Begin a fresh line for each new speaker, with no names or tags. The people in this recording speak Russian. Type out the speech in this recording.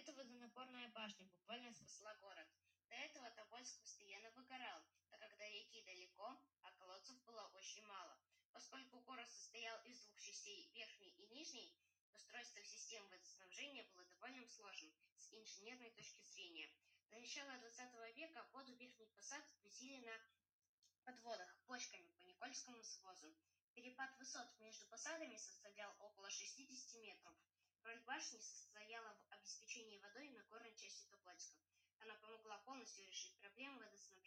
Эта водонапорная башня буквально спасла город. До этого Тобольск постоянно выгорал, так как до реки далеко, а колодцев было очень мало. Поскольку город состоял из двух частей, верхней и нижней, устройство систем водоснабжения было довольно сложным с инженерной точки зрения. До начала XX века воду верхний посад возили на подводах бочками по Никольскому свозу. Перепад высот между посадами составлял около 60 метров. Роль башни состояла в обеспечении водой на горной части Тобольска. Она помогла полностью решить проблему водоснабжения